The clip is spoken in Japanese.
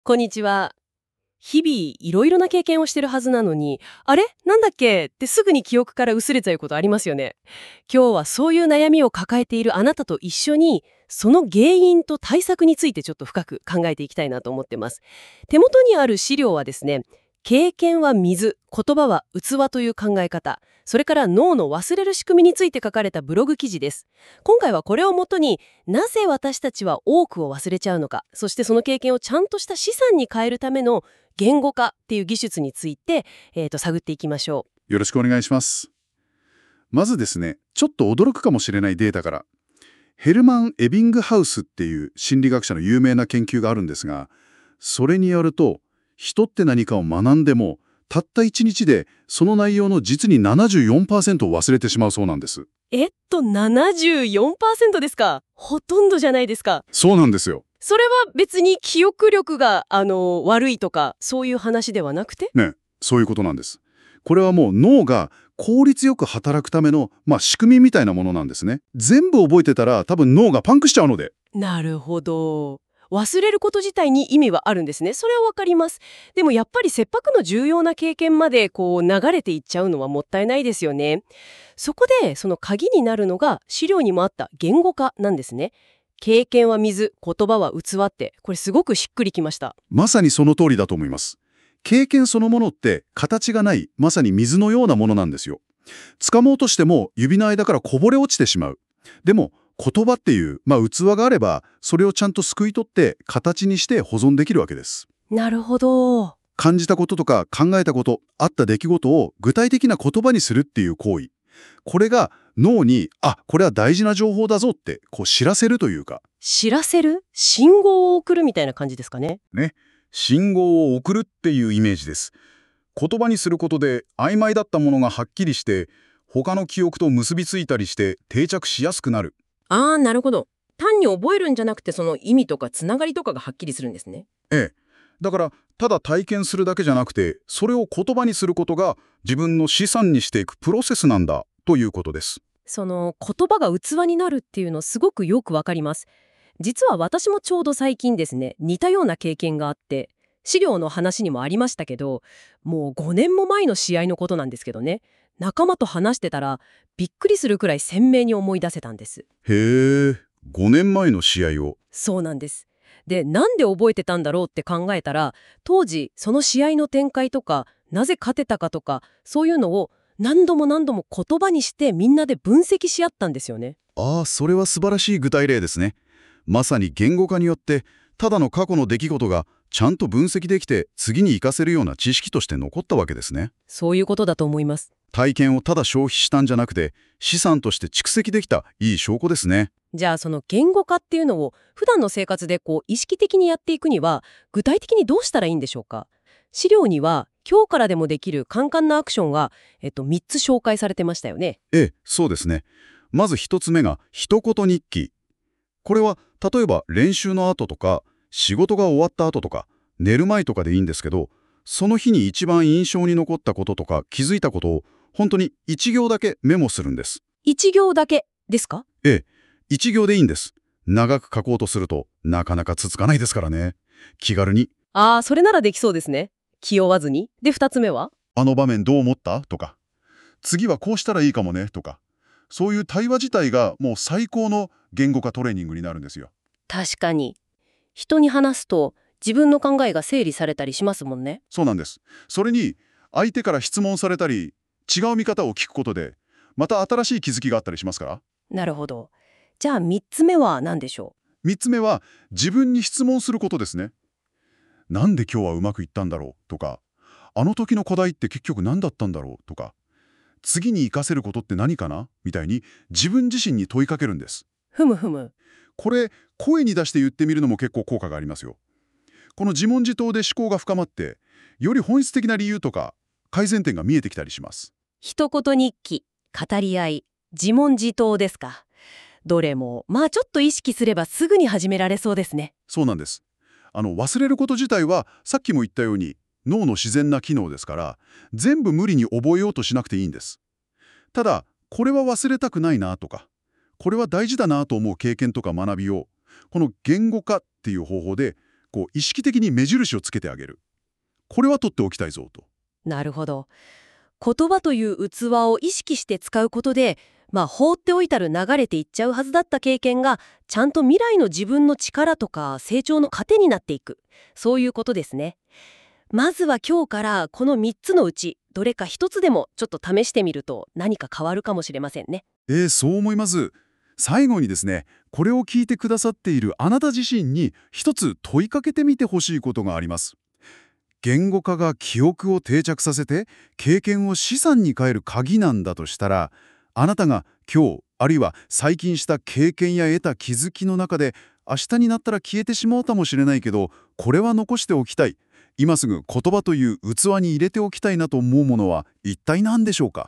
こんにちは。日々いろいろな経験をしてるはずなのに、あれなんだっけってすぐに記憶から薄れちゃうことありますよね。今日はそういう悩みを抱えているあなたと一緒に、その原因と対策についてちょっと深く考えていきたいなと思ってます。手元にある資料はですね、経験は水、言葉は器という考え方、それから脳の忘れる仕組みについて書かれたブログ記事です。今回はこれをもとに、なぜ私たちは多くを忘れちゃうのか、そしてその経験をちゃんとした資産に変えるための言語化っていう技術について、探っていきましょよろしくお願いします。まずですね、ちょっと驚くかもしれないデータから、ヘルマン・エビングハウスっていう心理学者の有名な研究があるんですが、それによると、人って何かを学んでも、たった1日でその内容の実に 74% を忘れてしまうそうなんです。 う。74% ですか。ほとんどじゃないですか。 そうなんですよ。 それは別に記憶力が悪いとかそういう話ではなくて。 ね、そういうことなんです。これはもう脳が効率よく働くための、仕組みみたいなものなんですね。全部覚えてたら多分脳がパンクしちゃうので。 なるほど。忘れること自体に意味はあるんですね。それはわかります。でもやっぱり切迫の重要な経験まで流れていっちゃうのはもったいないですよね。そこでその鍵になるのが資料にもあった言語化なんですね。経験は水、言葉は器って、これすごくしっくりきました。 まさにその通りだと思います。経験そのものって形がない、まさに水のようなものなんですよ。掴もうとしても指の間からこぼれ落ちてしまう。でも言葉っていう、器があれば、それをちゃんとすくい取って形にして保存できるわけです。 なるほど。 感じたこととか考えたこと、あった出来事を具体的な言葉にするっていう行為。これが脳に、これは大事な情報だぞって知らせるというか。 知らせる信号を送るみたいな感じですかね。 ね、信号を送るっていうイメージです。言葉にすることで曖昧だったものがはっきりして、他の記憶と結びついたりして定着しやすくなる。 ああ、なるほど。単に覚えるんじゃなくてその意味とかつながりとかがはっきりするんですね。 ええ。だから、ただ体験するだけじゃなくて、それを言葉にすることが自分の資産にしていくプロセスなんだということです。 その言葉が器になるっていうのすごくよくわかります。実は私もちょうど最近ですね、似たような経験があって、資料の話にもありましたけど、もう5年も前の試合のことなんですけどね、仲間と話してたらびっくりするくらい鮮明に思い出せたんです。 へえ、5年前の試合を。 そうなんです。で、なんで覚えてたんだろうって考えたら、当時その試合の展開とか、なぜ勝てたかとか、そういうのを何度も何度も言葉にしてみんなで分析し合ったんですよね。 それは素晴らしい具体例ですね。まさに言語化によって、ただの過去の出来事がちゃんと分析できて、次に活かせるような知識として残ったわけですね。 そういうことだと思います。 体験をただ消費したんじゃなくて、資産として蓄積できたいい証拠ですね。 じゃあその言語化っていうのを普段の生活で意識的にやっていくには具体的にどうしたらいいんでしょうか。資料には今日からでもできる簡単なアクションが、3つ紹介されてましたよね。 ええ、そうですね。まず一つ目が一言日記。これは例えば練習の後とか、仕事が終わった後とか、寝る前とかでいいんですけど、その日に一番印象に残ったこととか気づいたことを本当に一行だけメモするんです。 1行だけですか？ ええ、一行でいいんです。長く書こうとするとなかなか続かないですからね。気軽に、 ああー、それならできそうですね。気負わずに。で、2つ目は？ あの場面どう思ったとか、次はこうしたらいいかもねとか、そういう対話自体がもう最高の言語化トレーニングになるんですよ。 確かに。人に話すと自分の考えが整理されたりしますもんね。 そうなんです。それに相手から質問されたり、違う見方を聞くことで、また新しい気づきがあったりしますから。 なるほど。じゃあ3つ目は何でしょ 3つ目は自分に質問することですね。なんで今日はうまくいったんだろうとか、あの時の課題って結局何だったんだろうとか、次に活かせることって何かなみたいに自分自身に問いかけるんです。 う？ふむふむ。 これ、声に出して言ってみるのも結構効果がありますよ。この自問自答で思考が深まって、より本質的な理由とか改善点が見えてきたりします。 一言日記、語り合い、自問自答ですか。どれも、ちょっと意識すればすぐに始められそうですね。 そうなんです。忘れること自体はさっきも言ったように脳の自然な機能ですから、全部無理に覚えようとしなくていいんです。ただ、これは忘れたくないなとか、これは大事だなと思う経験とか学びを、この言語化っていう方法で意識的に目印をつけてあげる。これは取っておきたいぞと。 なるほど。言葉という器を意識して使うことで、放っておいたら流れていっちゃうはずだった経験が、ちゃんと未来の自分の力とか成長の糧になっていく。そういうことですね。まずは今日からこの3つのうち、どれか1つでもちょっと試してみると何か変わるかもしれませんね。 そう思います。最後にですね、これを聞いてくださっているあなた自身に一つ問いかけてみてほしいことがあります。言語化が記憶を定着させて経験を資産に変える鍵なんだとしたら、あなたが今日あるいは最近した経験や得た気づきの中で、明日になったら消えてしまうかもしれないけど、これは残しておきたい、今すぐ言葉という器に入れておきたいなと思うものは一体何でしょうか？